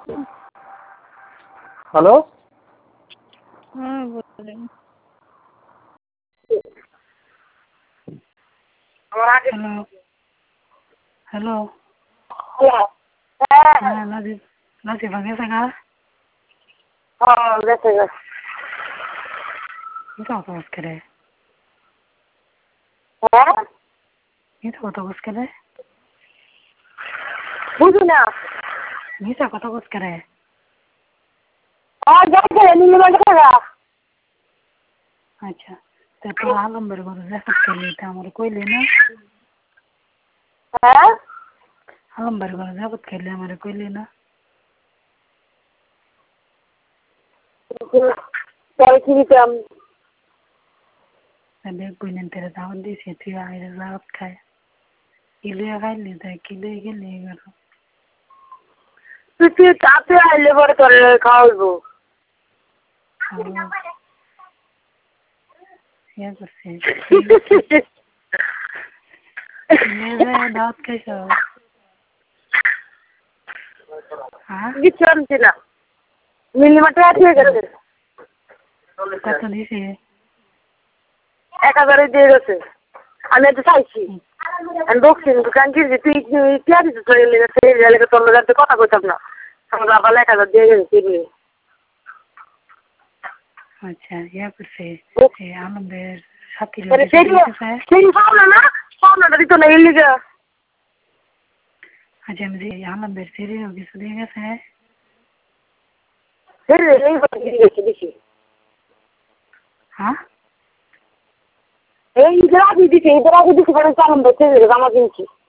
Hello. হ্যাঁ বলেন। Hello hello. হ্যাঁ নাজিবা গেছে গা। গেছে গেছে। মিথ্যা কথা বলছে রে। মিথ্যা কথা বলছে রে। বুঝি না। মিথ্যা কথা বলছে রে। আচ্ছা তো আলম্বের ঘরে রেকর্ড করলি তো আমার কইলি না। আলম্বের ঘরে রেকর্ড করলি আমার কইলি না। দেখ বইনেন তেরে দাওয়াত দিয়েছি তুই আইরে দাওয়াত খায় কিলিয়া খাইলি তাই কিলিয়ে গেলি এবার তুই তাতে আইলে পরে তোর খাওয়াইবো। ইয়ে করছে দাওয়াত খাইছ। হ্যাঁ কিছু আনছি না। মিলিমাটে আছে গেছে। কত দিছে? 1000 দিয়ে গেছে। আমি তো চাইছি। আমি বকছি দোকান কিনছি তুই পেঁয়াজ চলে গেছে এলাকা তোর লোক কথা কইতাম না। আমার বাবা 1000 দিয়ে গেছে। আচ্ছা ইয়া করছে আনন্দের সাথী পাওনাটা দিত না এর লিগা। আচ্ছা আমি যে আনন্দের সিঁড়িও কিছু দিয়ে গেছে। হ্যাঁ এই ইদার আগে দিছে আনন্দ জামা কিনছি।